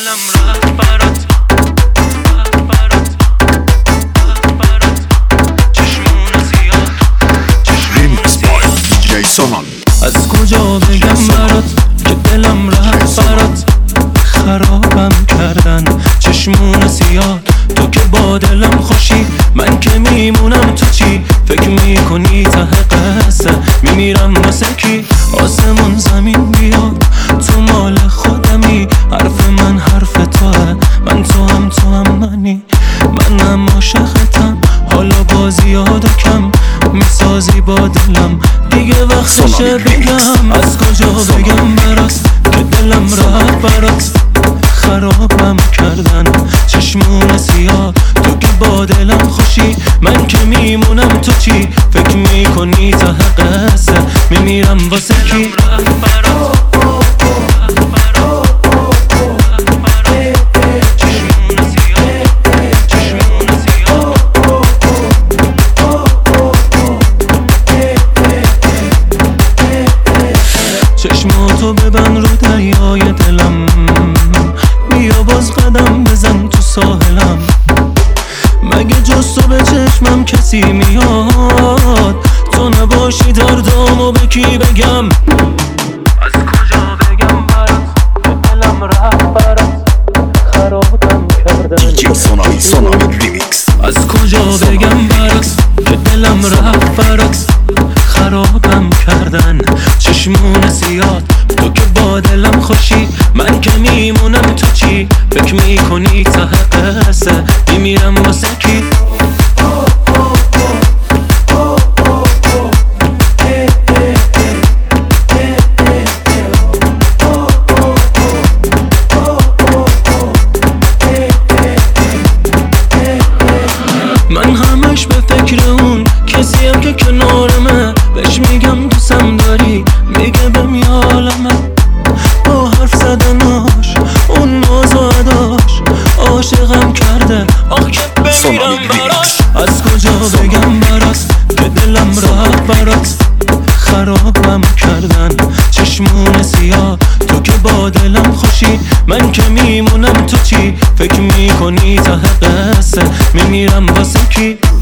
دلم رفت برات چشمون زیاد DJ سونال. از کجا بگم برات که دلم رفت برات خرابم کردن چشمون زیاد. تو که با دلم خوشی من که میمونم تو چی فکر میکنی ته قصه میمیرم واسه کی؟ آسمون زمین بیاد تو مال خودمی حرف من حرف توه من تو هم منی منم عاشقتم حالا بازی یاد و کم میسازی با دلم دیگه وقتشه بگم از کجا بگم برات که دلم رفت برات خرابم کردن چشمون سیاه. تو که با دلم خوشی من که میمونم تو چی فکر میکنی ته قصه میمیرم واسه کی؟ چشماتو ببند رو دریای دلم بیا باز قدم بزن تو ساحلم مگه جز تو به چشمم کسی میاد تو نباشی دردامو به کی بگم؟ از کجا بگم برات دلم رفت برات خرابم کردن DJ سونال ریمیکس. از کجا بگم برات که دلم رفت برات خرابم کردن چشمون زیاد. تو که با دلم خوشی من که میمونم تو چی فکر میکنی ته قصه میمیرم واسه کی؟ من همش به فکر اون کسیم که کنارمه بهش میگم دوستم داری میگه بهم یه عالمه با حرف زدناش اون ناز و اداش عاشقم کرده آخ که بمیرم براش. از کجا بگم برات که دلم رفت برات خرابم کردن چشمون سیاه. تو که با دلم خوشی من که میمونم تو چی فکر میکنی ته قصه میمیرم واسه کی؟